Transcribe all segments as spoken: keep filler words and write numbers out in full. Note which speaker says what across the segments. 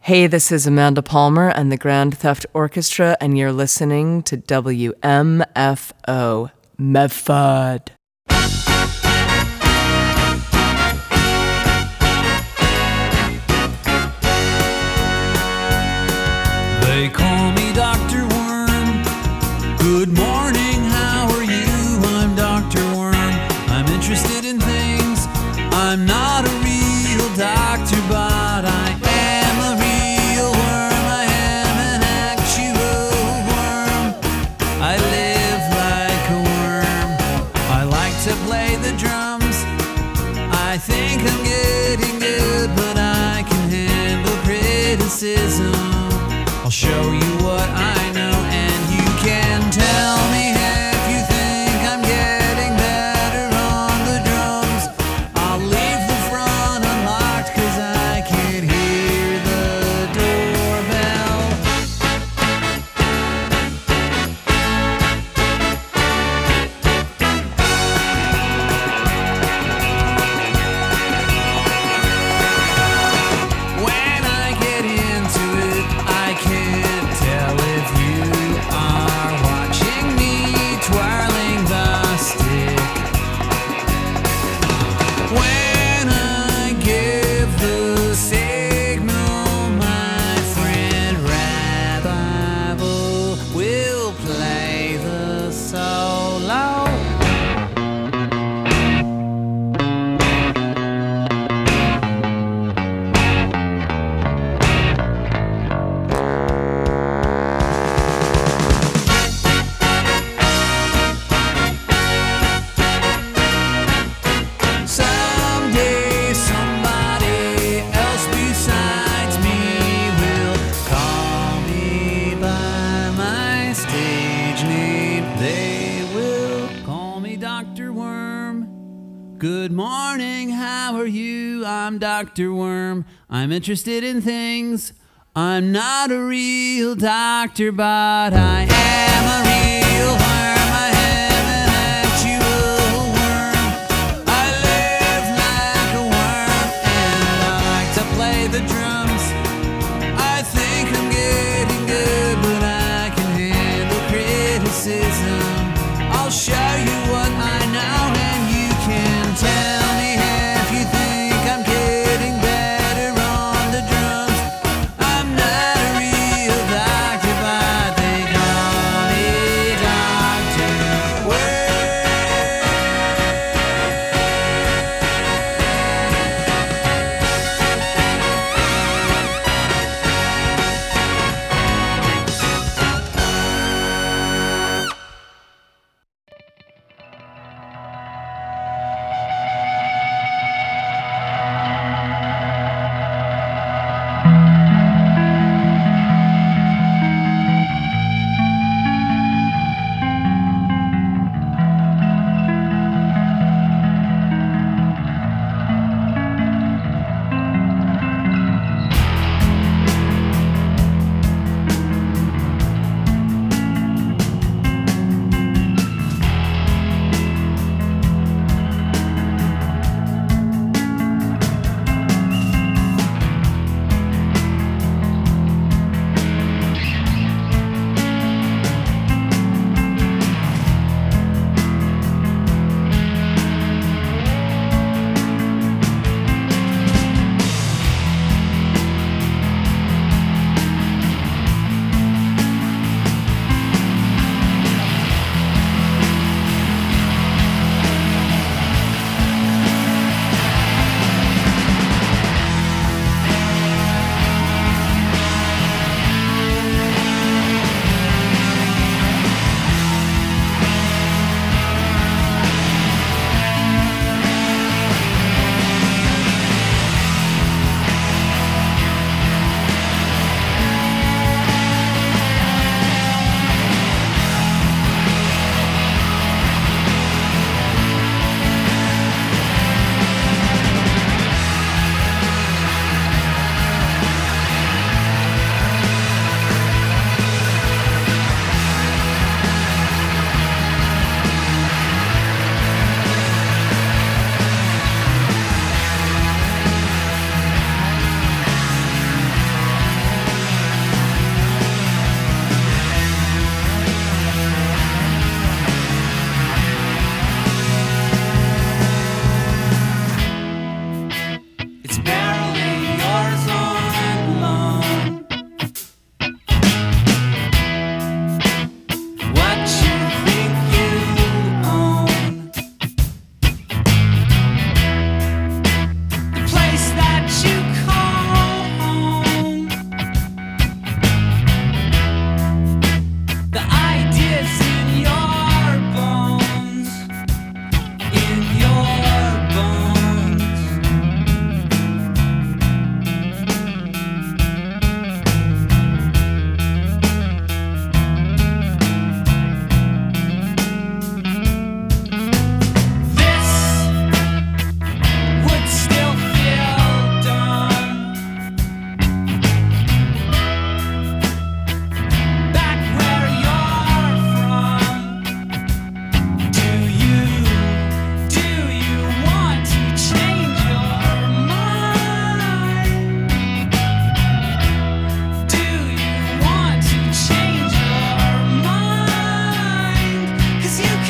Speaker 1: Hey, this is Amanda Palmer and the Grand Theft Orchestra, and you're listening to W M F O, Medford.
Speaker 2: They call me Doctor Worm. Good morning, how are you? I'm Doctor Worm. I'm interested in things. I'm not a real doctor, but I am a real worm. I am an actual worm. I live like a worm. I like to play the drums. I think I'm getting good, but I can handle criticism. I'll show you what I know, and you can tell me if you think I'm getting better on the drums. I'll leave the front unlocked, cause I can hear the doorbell. When I get into it, I can't tell if you are watching me twirling the stick. When I give the signal, my friend Rabbi will play the solo. Someday somebody else besides me will call me by my stage name. They will call me Doctor Worm. Good morning, how are you? I'm Doctor Worm. I'm interested in things. I'm not a real doctor, but I am a real worm. I am an actual worm. I live like a worm, and I like to play the drums. I think I'm getting good, but I can handle criticism. I'll show you what I know, and you can tell me if you think I'm getting better on the drums. I'm not a real doctor, but they call me Doctor Worm.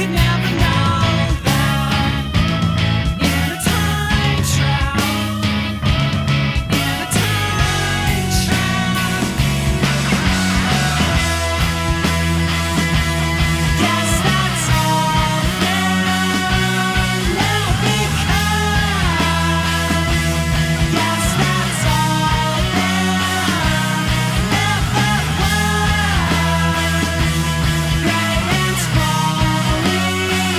Speaker 3: Rain is falling.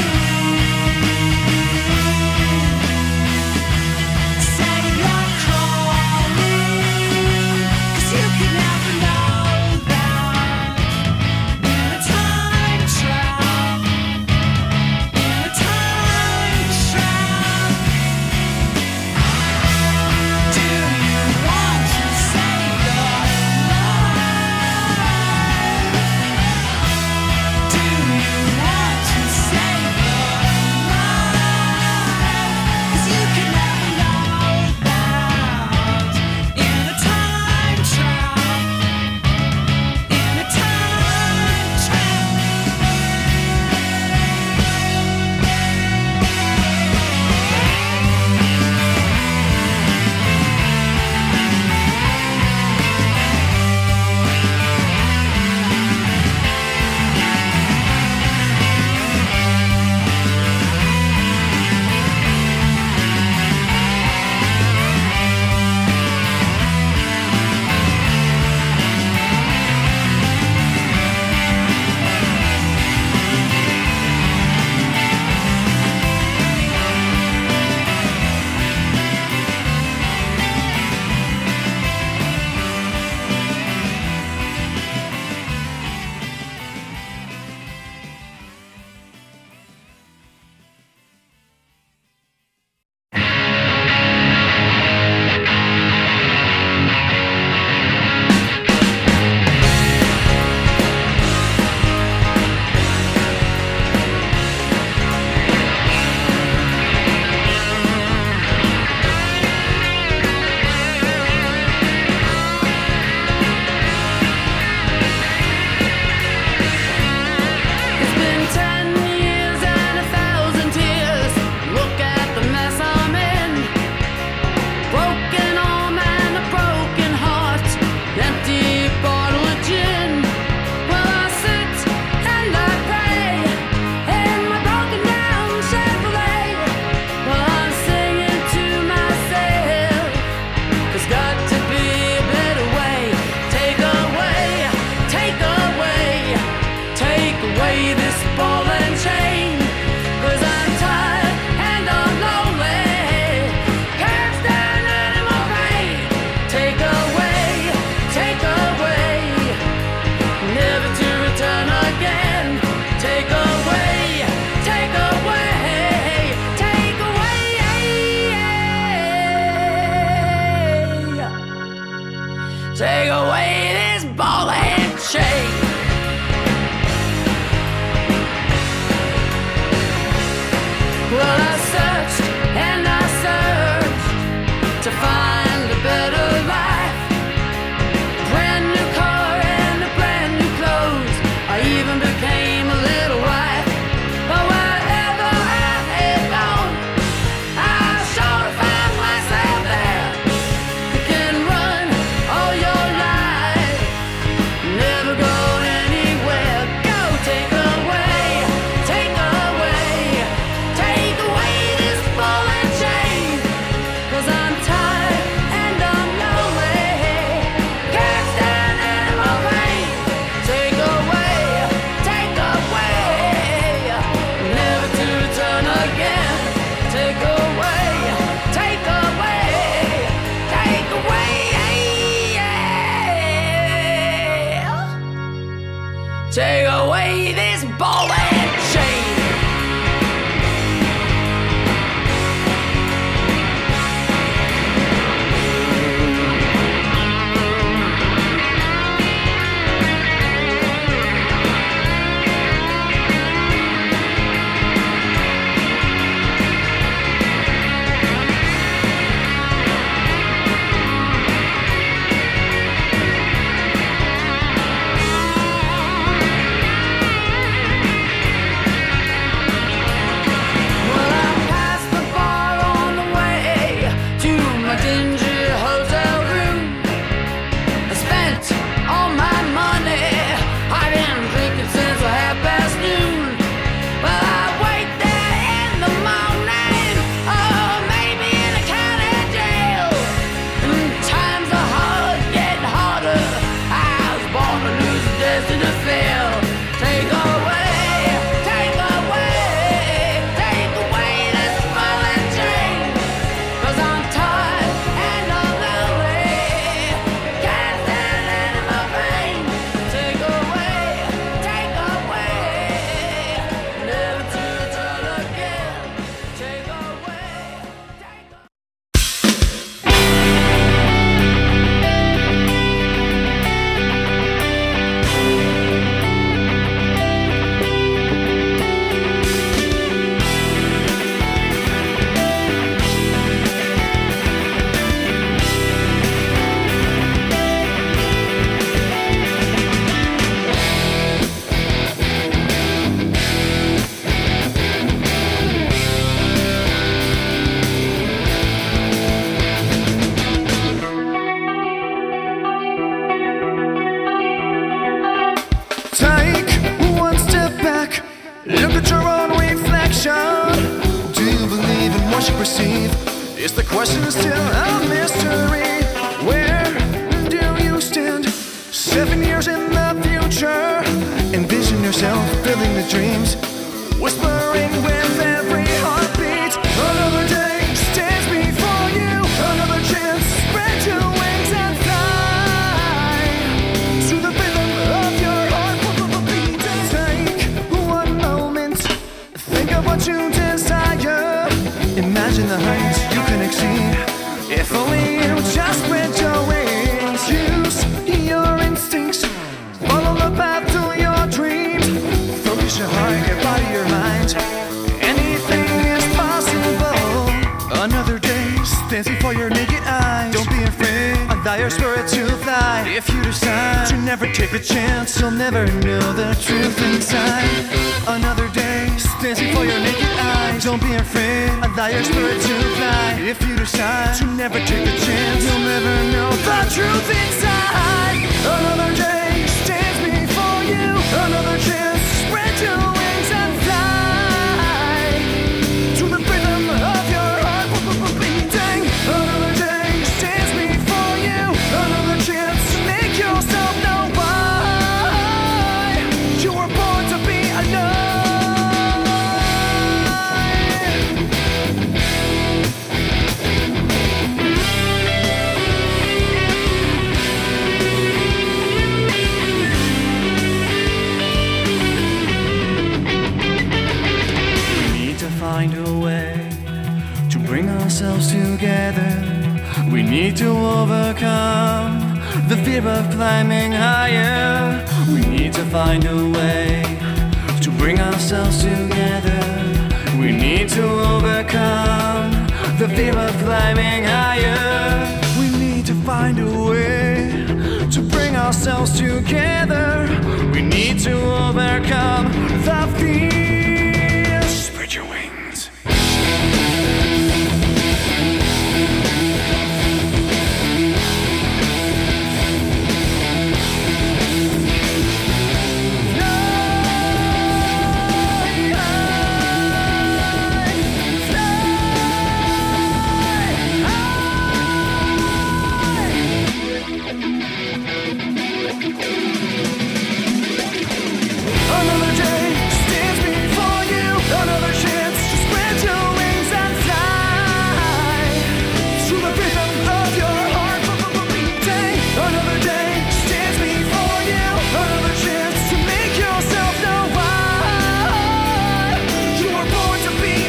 Speaker 3: you perceive? Is the question still a mystery? Where do you stand? Seven years in the future. Envision yourself filling the dreams, whispering with every heartbeat. Another day stands before you. Another chance, spread your wings and fly to the rhythm of your heart. Take one moment, think of what you desire. Imagine the heights you can exceed. If only you just spread your wings. Use your instincts, follow the path to your dreams. Focus your heart, your body, your mind. Anything is possible. Another day stands before your naked eyes. Don't be afraid, allow your spirit to fly. If you decide to never take a chance, you'll never know the truth inside. Another day stands before your naked eyes. Don't be afraid, allow your spirit to fly. If you decide to never take a chance, you'll never know the truth inside. Another day stands before you. Another chance, spread your wings and fly to the rhythm of your heart beating. Another day stands before you. Another chance to make yourself know why you were born to be alone. Find a way to bring ourselves together. We need to overcome the fear of climbing higher. We need to find a way to bring ourselves together. We need to overcome the fear of climbing higher. We need to find a way to bring ourselves together. We need to overcome the fear. Spread your wings. Another day stands before you. Another chance to spread your wings and fly to the rhythm of your heart beating. Another day stands before you. Another chance to make yourself know why you were born to be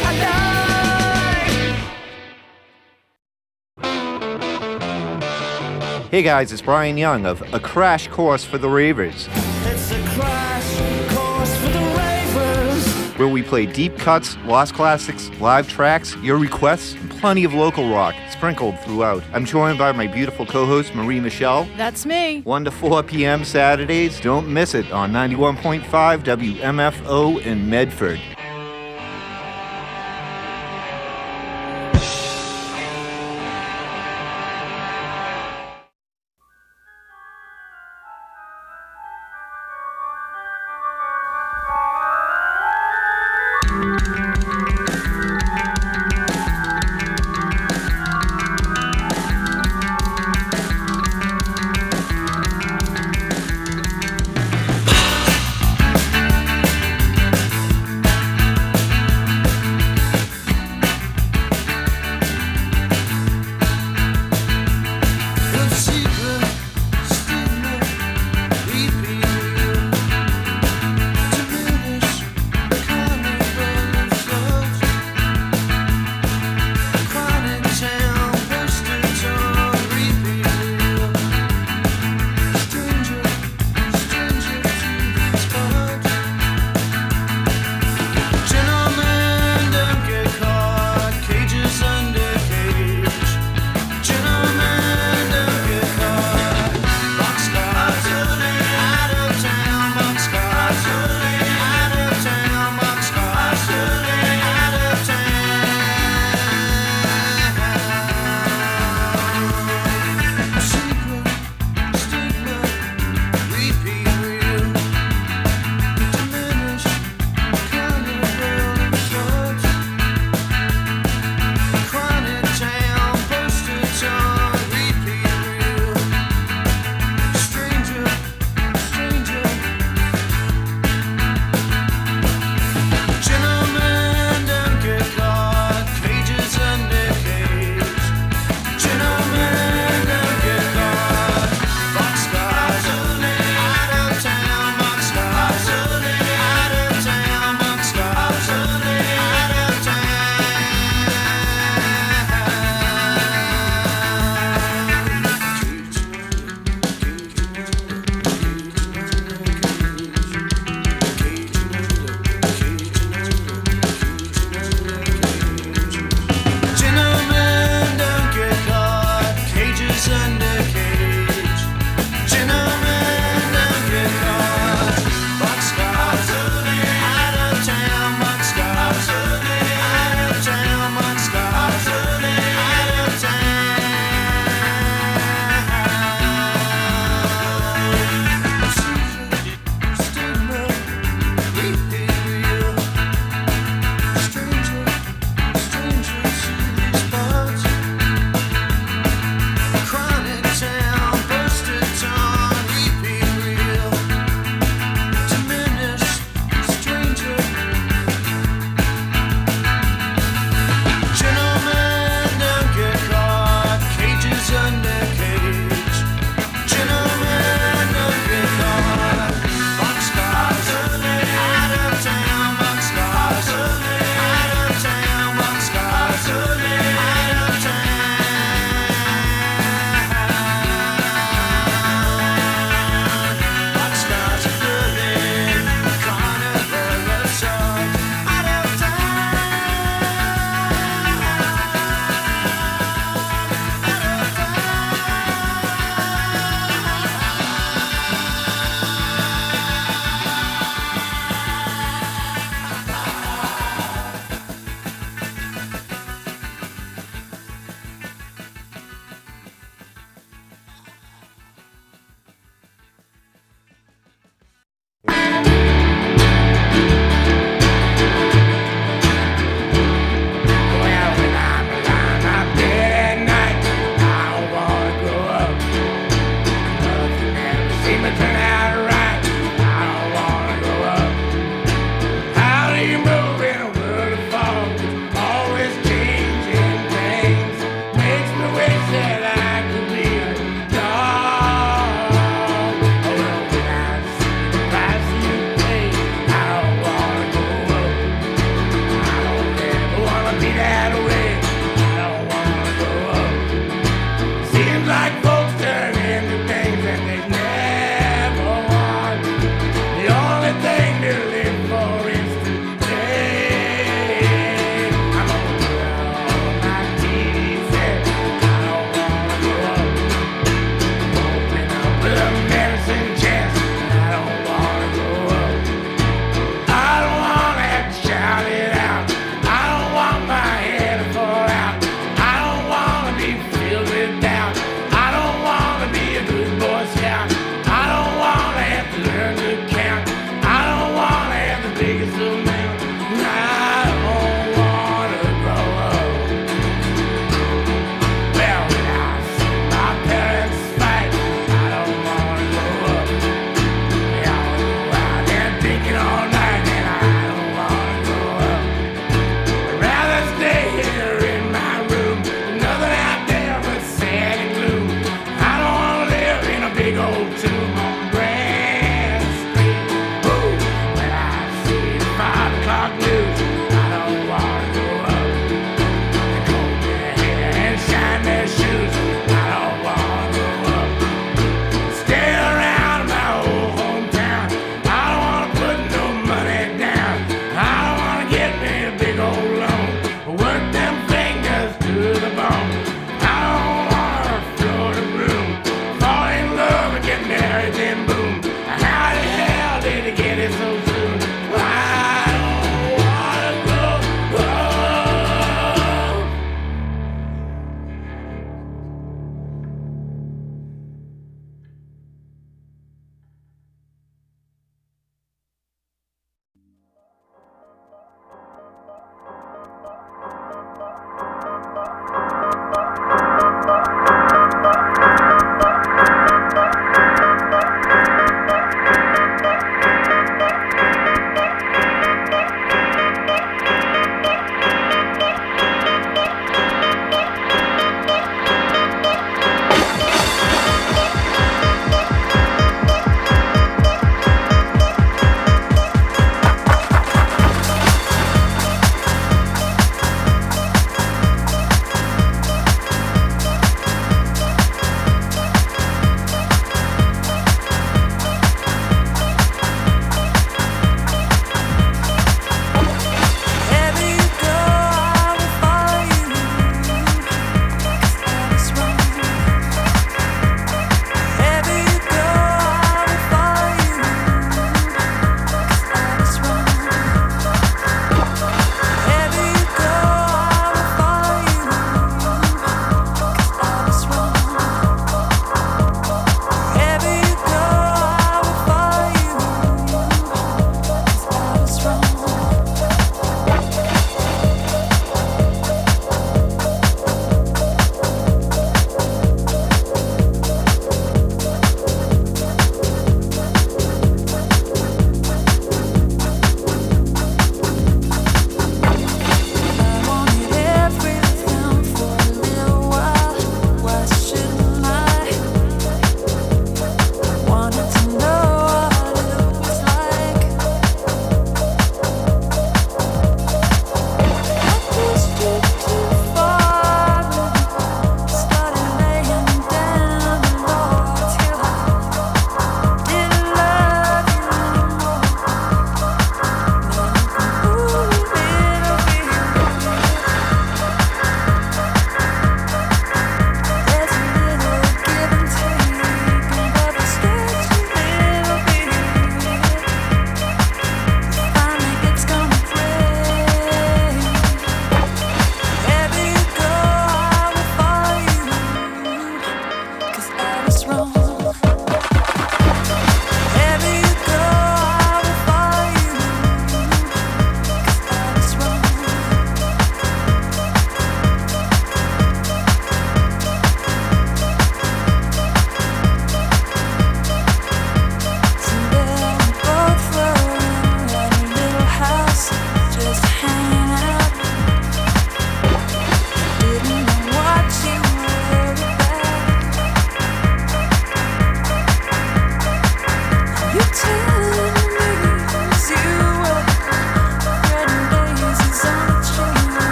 Speaker 3: alive.
Speaker 4: Hey guys, it's Brian Young of A Crash Course for the Ravers,
Speaker 3: It's a crash course for the ravers.
Speaker 4: where we play deep cuts, lost classics, live tracks, your requests, and plenty of local rock sprinkled throughout. I'm joined by my beautiful co-host Marie Michelle.
Speaker 1: That's me.
Speaker 4: one to four p.m. Saturdays. Don't miss it on ninety-one point five W M F O in Medford.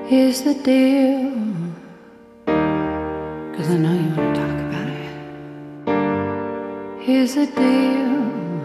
Speaker 5: Here's the deal, 'cause I know you want to talk about it. Here's the deal,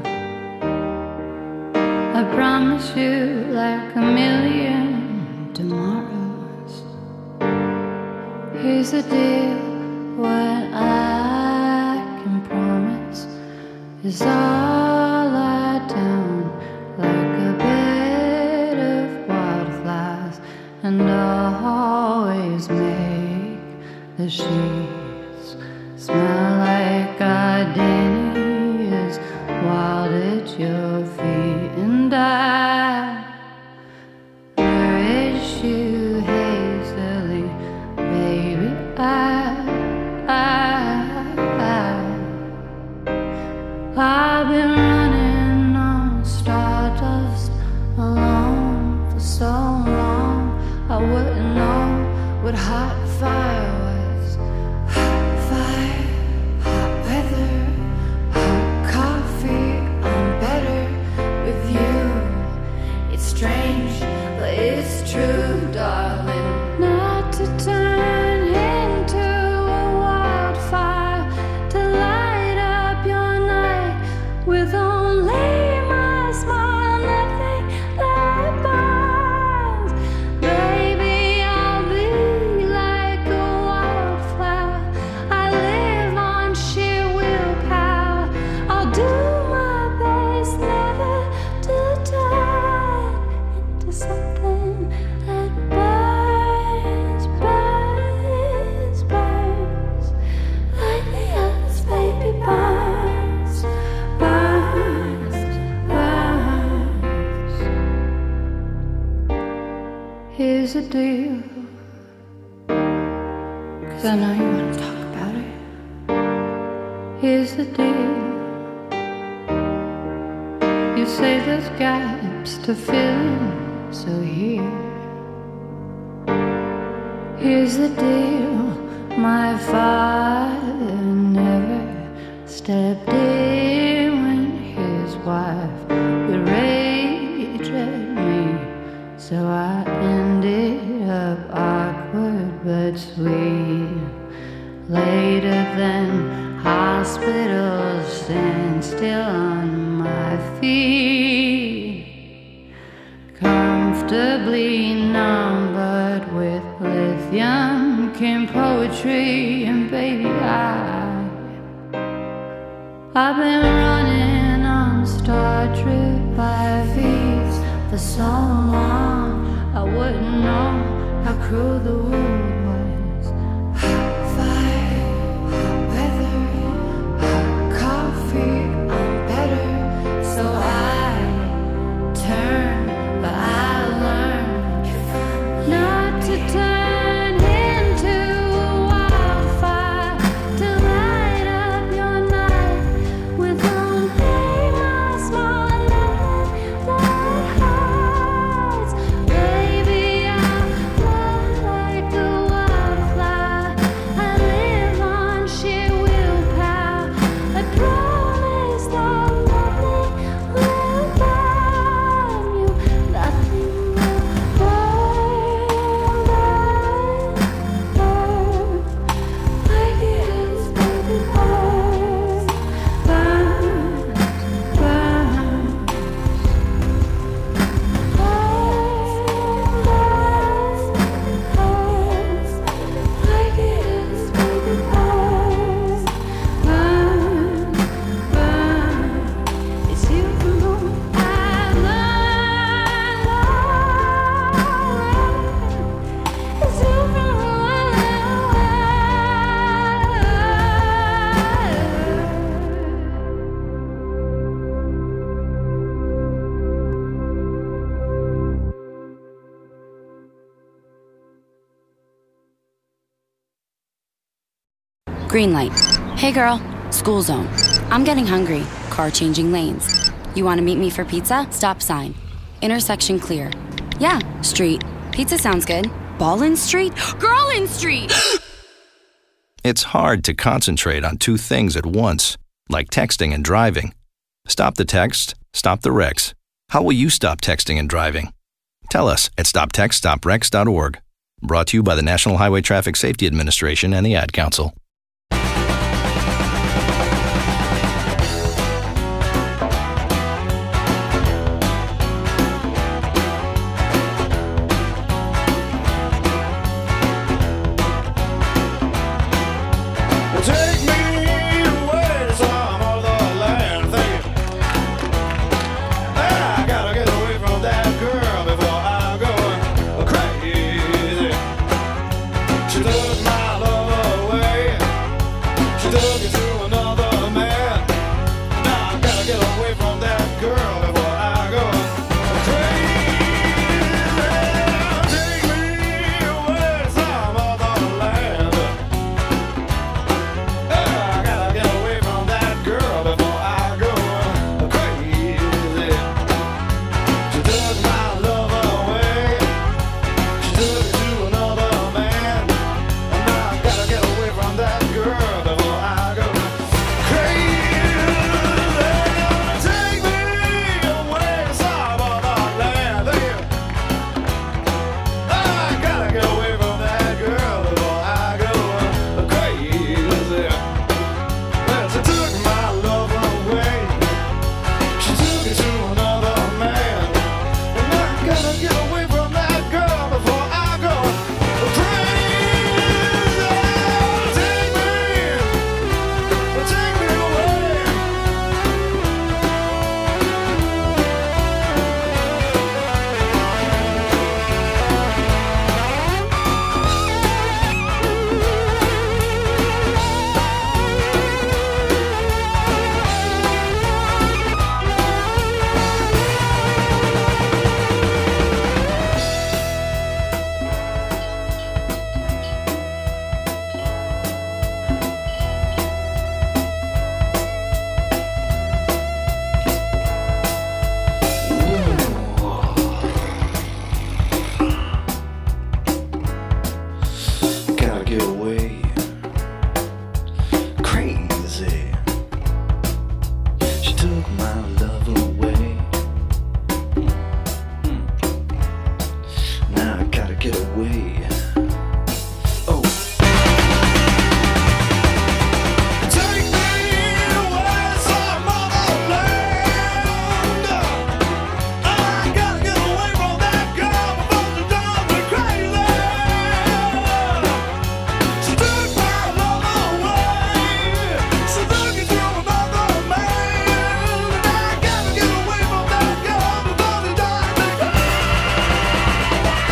Speaker 5: I promise you like a million tomorrows. Here's the deal, what I can promise is I'll lie down like a bed of wildflowers, and I'll always make the sheets smell like gardenias wild at your feet. And I nourish you hazily, baby. I, I, I, I've been running on stardust alone for so long. I wouldn't know what hot fire was. Hot fire, hot weather, hot coffee. I'm better with you. It's strange, but it's true, darling. Not to turn into a wildfire, to light up your night with only my smile, nothing that burns. Baby, I'll be like a wildflower. I live on sheer willpower. I'll do my best never to turn into something that burns, burns, burns like the others, baby, burns, burns, burns. Here's the deal, 'cause I know you want to talk about it. Here's the deal, you say there's gaps to fill in, so here. Here's the deal, my father never stepped in when his wife would rage at me, so I ended up awkward but sweet. Later than hospitals, stand still on my feet, comfortably numbered with lithium came poetry, and baby, I I've been running on Star Trek by feet for so long, I wouldn't know how cruel the world was. Hot fire, hot weather, hot coffee. I'm better, so I turn, but I learn not to turn into a wildfire, to light up your night with only my small love that hurts. Baby, I'm like a wildflower. I live on sheer willpower. I promise that nothing will burn you. Nothing will burn, burn, burn like it is, baby, burn, burn, burn.
Speaker 6: Green light. Hey girl, school zone. I'm getting hungry. Car changing lanes. You want to meet me for pizza? Stop sign. Intersection clear. Yeah, street. Pizza sounds good. Ballin Street? Girlin Street!
Speaker 7: It's hard to concentrate on two things at once, like texting and driving. Stop the text, stop the wrecks. How will you stop texting and driving? Tell us at stop text stop wrecks dot org. Brought to you by the National Highway Traffic Safety Administration and the Ad Council.
Speaker 3: Take me away to some other land. Thank you. I gotta get away from that girl before I go crazy. She took my love away. She took it to another man. Now I gotta get away from that girl before I go crazy. Take me away to some other land. I gotta get away from that girl before I go crazy. She took my love away. She took it to another man. And now I gotta get away from that girl before I go crazy. Take me away to some other land. I gotta get away from that girl before I go crazy. She took my love away. She took it to another man. And I gotta get away from that girl before I go crazy. Take me, take me away. Gotta get away crazy. She took my love away. Now I gotta get away. Oh. Take me away to some other land. I gotta get away from that girl before she drives me crazy. She took my love away. She took it to another man. And I gotta get away from that girl before she drives me crazy.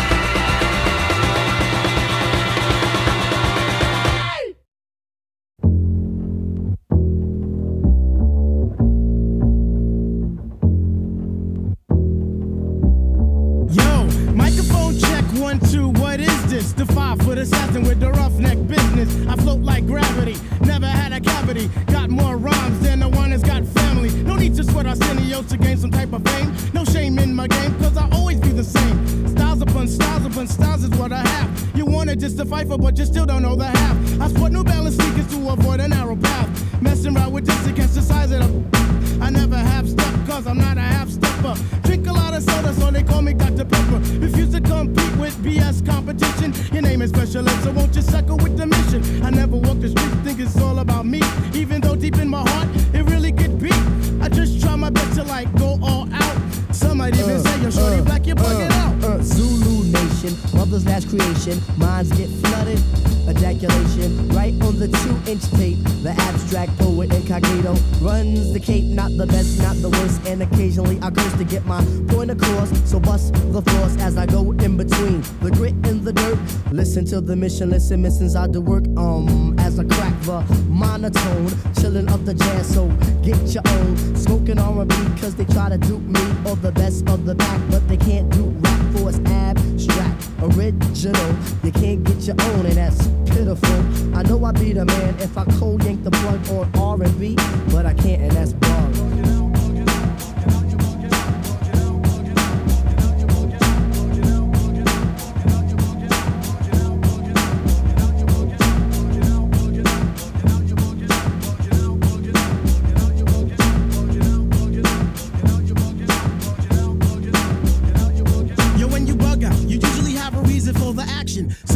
Speaker 8: Yo, microphone check, one, two, what is this? The five-foot assassin with the roughneck business. I float like gravity, never had a cavity. Got more rhymes than the one that's got family. No need to sweat Arsenio to gain some type of fame. No shame in my game, cause I always be the same. Styles upon styles upon styles is what I have. You wanted just to fight for, but you still don't know the half. I sport New Balance sneakers to avoid a narrow path. Messing around with this against the size of the... I never have step, cause I'm not a half-stepper. Drink a lot of soda, so they call me Doctor Pepper. Refuse to compete with B S competition. Your name is Special Ed, so won't you suckle with the mission? I never walk the street, think it's all about me. Even though deep in my heart, it really could be. I just try my best to like go all out. Some might even say, yo, shorty black, you're bugging out.
Speaker 9: Uh, Zulu Nation, mother's last creation. Minds get flooded, ejaculation. Right on the two-inch tape, the abstract poet incognito runs the cape. Not the best, not the worst, and occasionally I curse to get my point across. So bust the floors as I go in between the grit and the dirt. Listen to the mission, listen, missions I do work. Um, as I crack the monotone, chilling up the jazz. So get your own, smoking R and B, cause they try to dupe me or the best of the pack, but they can't do rap for it's abstract, original. You can't get your own, and that's pitiful. I know I be the man if I cold yank the plug on R and B, but I can't, and that's bug.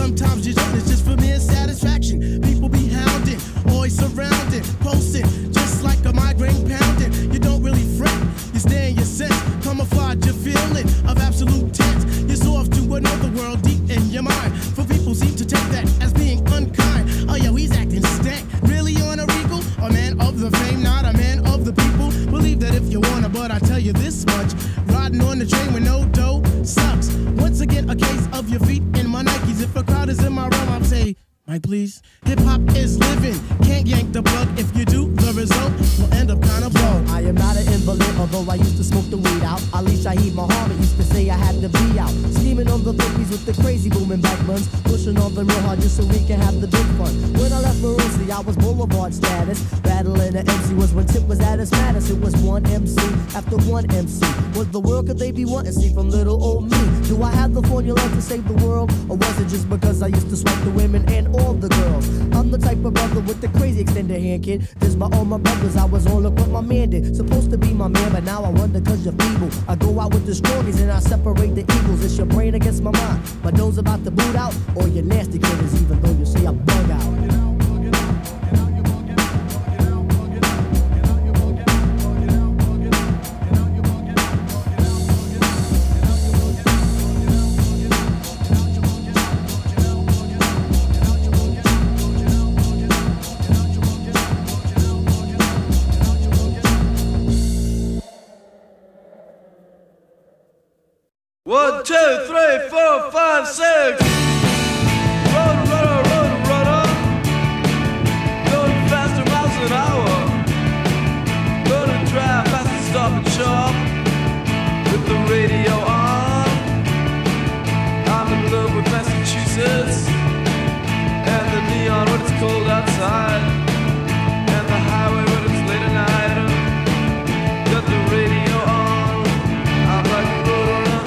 Speaker 8: sometimes you don't, it's just for mere satisfaction. People be hounding, always surrounding, posting, just like a migraine pounding. You don't really fret, you stay in your sense, camouflage your feeling of absolute tense. You're so off to another world deep in your mind. For people seem to take that as being unkind. Oh yo, he's acting stank, really on a regal? A man of the fame, not a man of the people. Believe that if you wanna, but I tell you this much, riding on the train with no dough sucks. Once again, a case of your feet in my Nikes. If a crowd is in my realm, I'll say, Mike, please. Hip hop is living, can't yank the plug. If you do, the result will end up kind of blown.
Speaker 9: I am not an invalid, although I used to smoke the weed out. Ali Shaheed Muhammad used to say I had to be out. Scheming on the fifties with the crazy booming back buns. Pushing on the real hard just so we can have the big fun. When I left Maroonsley, I was Boulevard status. Battling the M C was when Tip was at his maddest. It was one M C after one M C. What the world could they be wanting to see from little old me? Do I have the formula to save the world? Or was it just because I used to swipe the women and all the girls? I'm the type of brother with the crazy extended hand, kid. This by all my brothers, I was on look what my man did. Supposed to be my man, but now I wonder cause you're feeble. I go out with the strongies and I separate the evils. It's your brain against my mind. My nose about to boot out, or your nasty critters, even though you say I bug out.
Speaker 10: One, two, three, four, five, six. Run, run, run, run, going faster miles an hour. Gonna drive fast and stop and shop with the radio on. I'm in love with Massachusetts and the neon when it's cold outside, and the highway when it's late at night. Got the radio on. I'm like a road runner.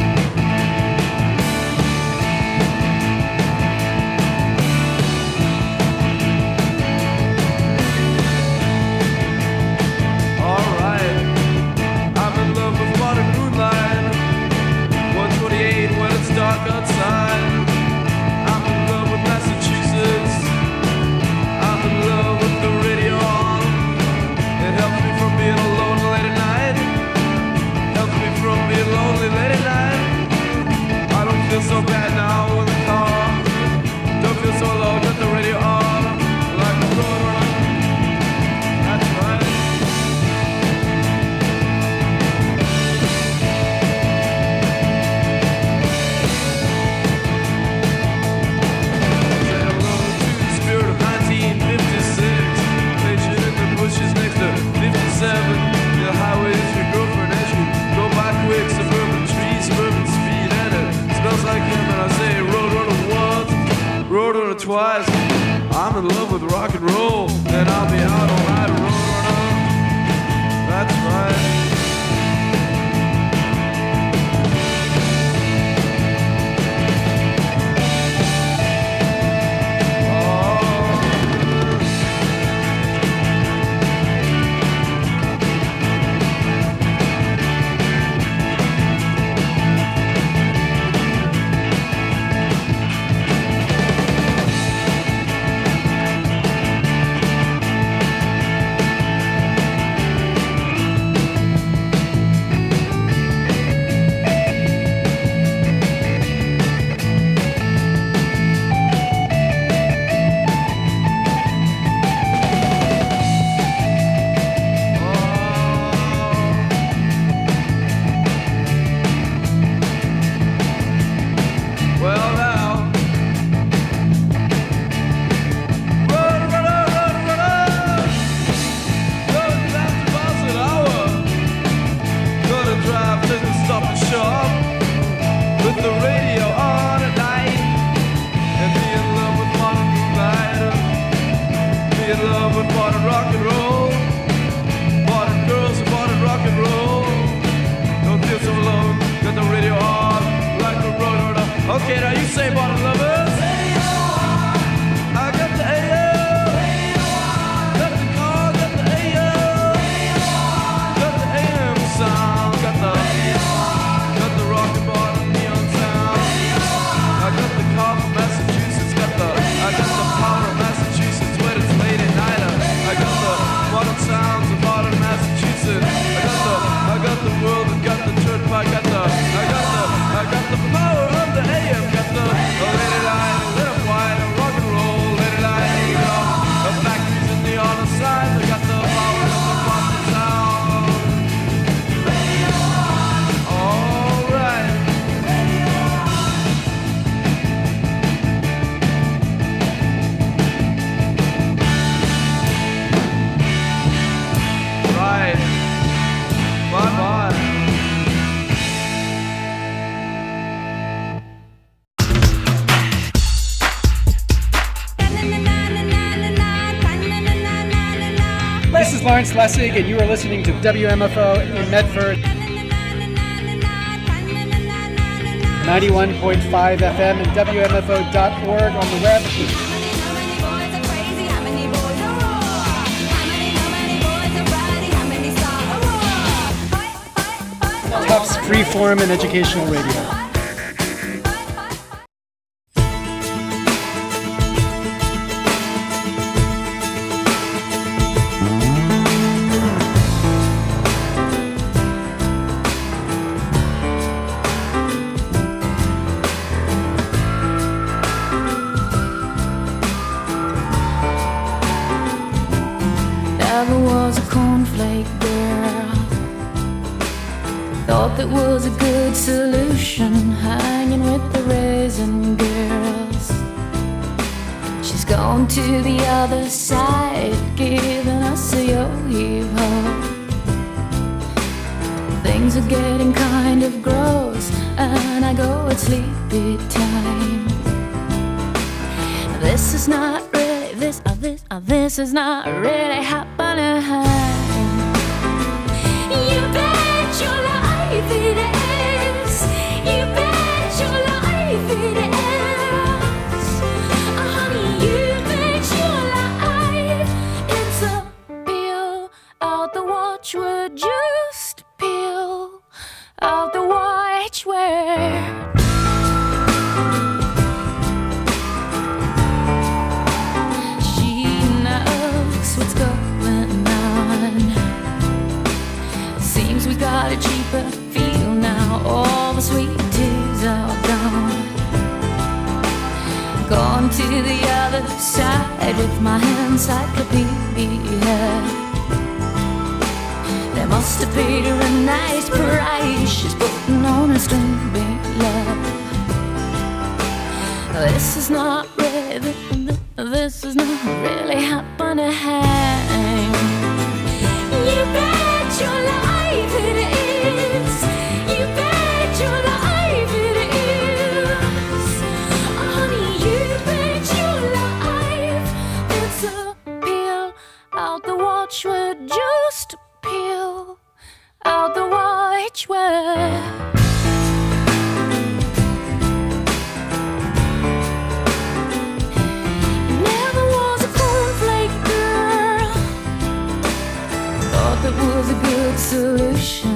Speaker 10: Dark outside. I'm in love with Massachusetts. I'm in love with the radio on. It helps me from being alone late at night. Helps me from being lonely late at night. I don't feel so bad now in the car. Don't feel so low, got the radio on. Like a road runner. That's right. fifty-seven, the highway is your girlfriend as you go by quick. Suburban trees, suburban speed, and it smells like him. And I say road runner once, road runner twice. I'm in love with rock and roll, and I'll be out all night, road runner. That's right.
Speaker 11: Lawrence Lessig, and you are listening to W M F O in Medford. ninety-one point five F M and W M F O dot org on the web. Tufts Freeform and Educational Radio.
Speaker 5: Never was a cornflake girl. Thought that was a good solution, hanging with the raisin girls. She's gone to the other side, giving us a yo-yo. Things are getting kind of gross, and I go at sleepy time. This is not really, this, uh, this, uh, this is not really happening. You bet your life it is. You bet your life it is. Oh, honey, you bet your life it's a peel out the watchword. Just peel out the watchword. What's going on? Seems we got a cheaper feel now. All the sweet teas are gone. Gone to the other side with my encyclopedia. They must have paid her a nice price. She's putting on a string love. This is not really, this is not really happening. You bet your life it is. You bet your life it is. Oh, honey, you bet your life it's a peel out the watchword. Just peel out the watchword. That was a good solution.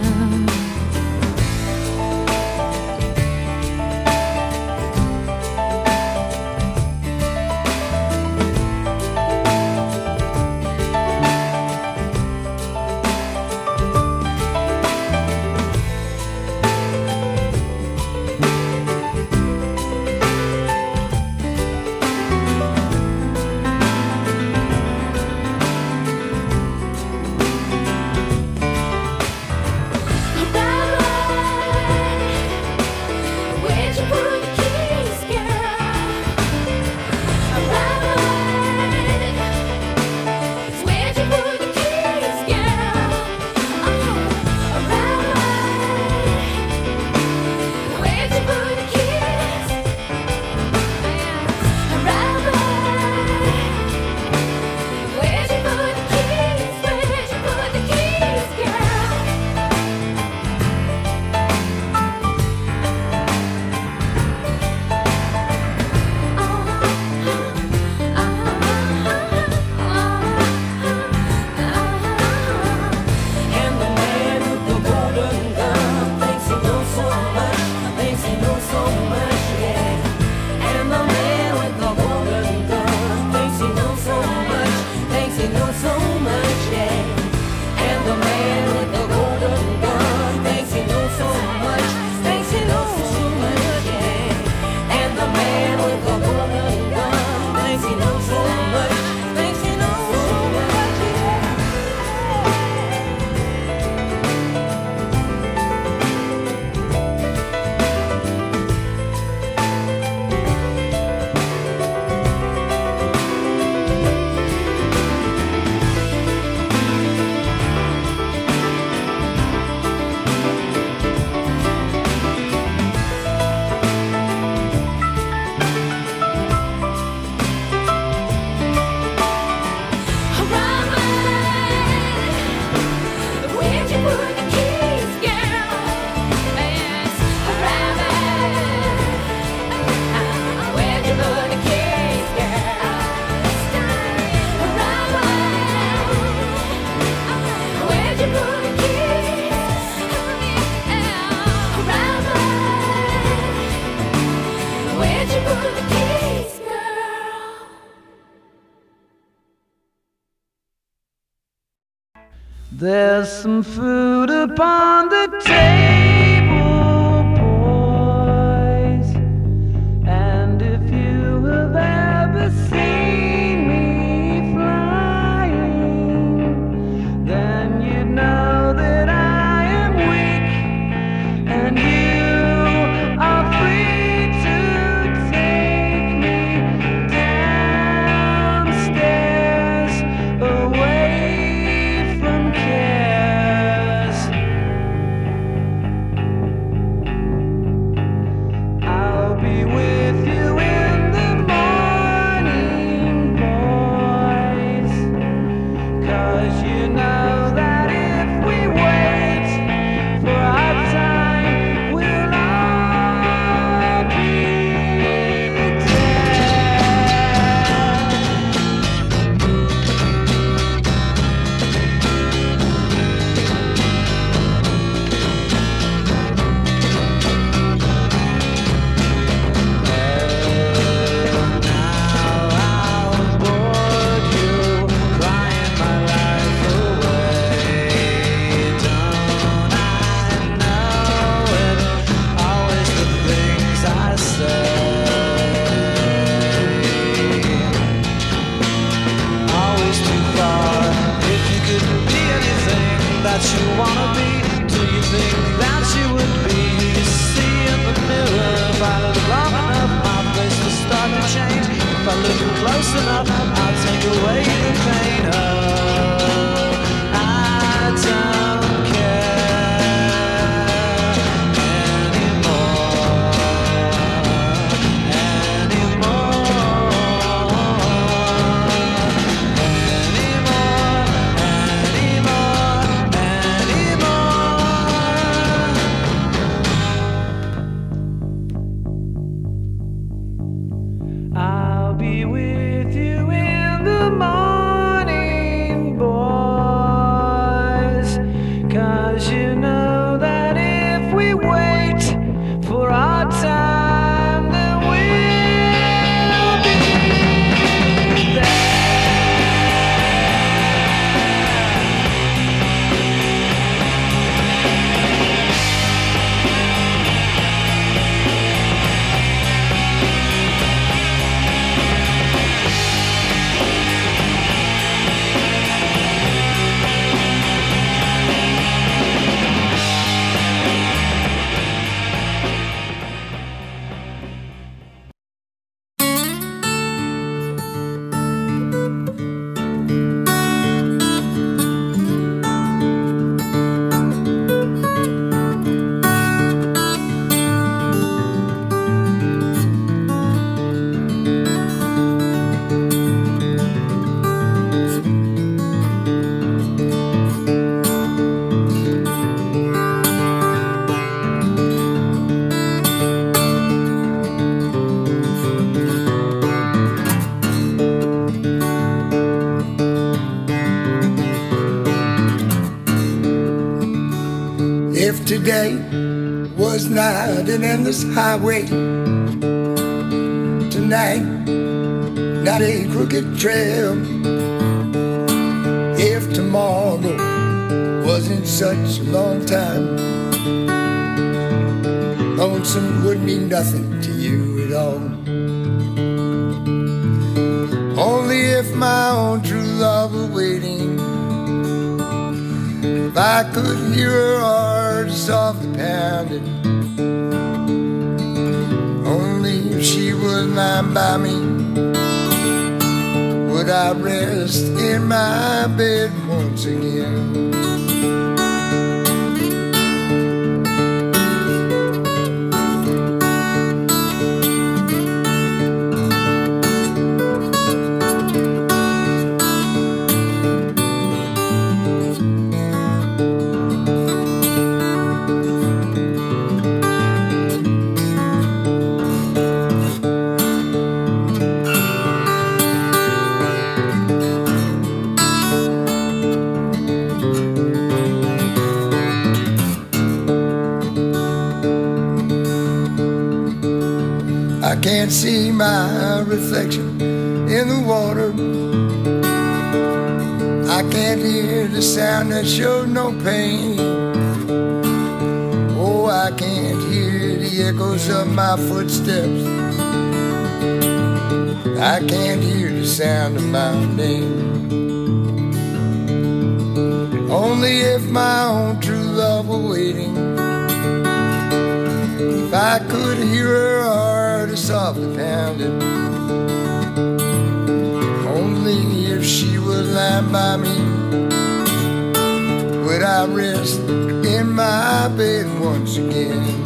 Speaker 10: There's some food upon the table, boys. And if you have ever seen me flying, then you'd know that I am weak, and you are free to take me downstairs away from cares. I'll be with you in the morning, boys, 'cause you know that if we wait for our time, we'll all be that you wanna be, do you think that you would be? See in the mirror, if I look long enough, my face will start to change. If I look close enough, I'll take away the pain. Oh, I don't care anymore, I'll be with you in the morning, boys, 'cause you know that if we wait for our time, then we'll be there.
Speaker 12: If today was not an endless highway, tonight not a crooked trail, if tomorrow wasn't such a long time, lonesome would mean nothing to you at all. Only if my own true love were waiting, if I could hear her heart softly pounding, only if she was lying by me would I rest in my bed once again. I can't see my reflection in the water. I can't hear the sound that shows no pain. Oh, I can't hear the echoes of my footsteps. I can't hear the sound of my name. Only if my own true love were waiting. If I could hear her heart softly pounding. Only if she would lie by me would I rest in my bed once again.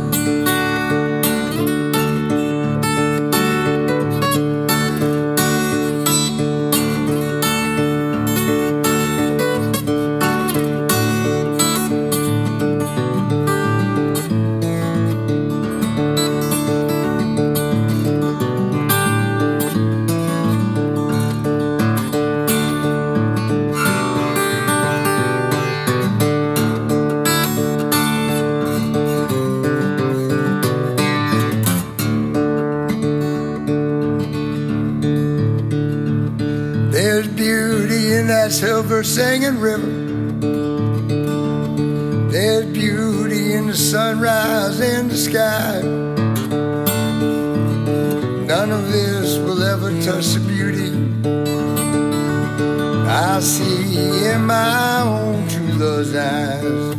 Speaker 12: Silver singing river. There's beauty in the sunrise in the sky. None of this will ever touch the beauty I see in my own true love's eyes.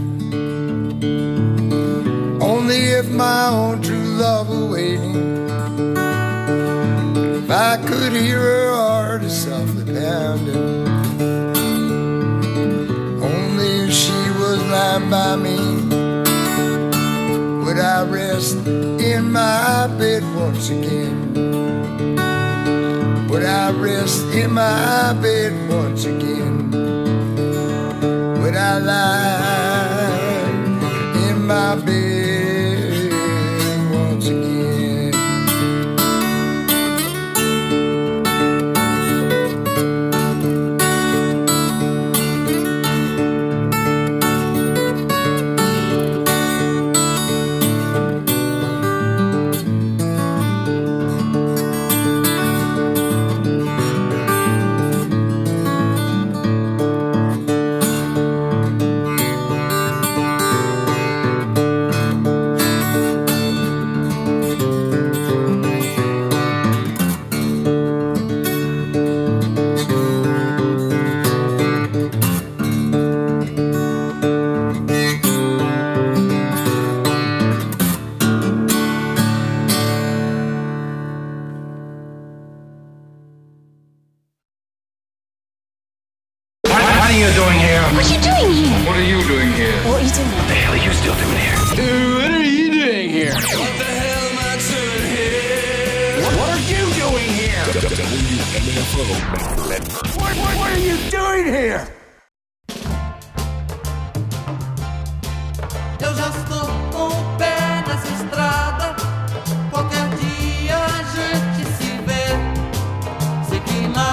Speaker 12: Only if my own true love were waiting. If I could hear her heart is softly pounding. Lying by me would I rest in my bed once again? Would I rest in my bed once again? Would I lie in my bed once again?
Speaker 13: Qualquer dia a gente se vê. Sei que na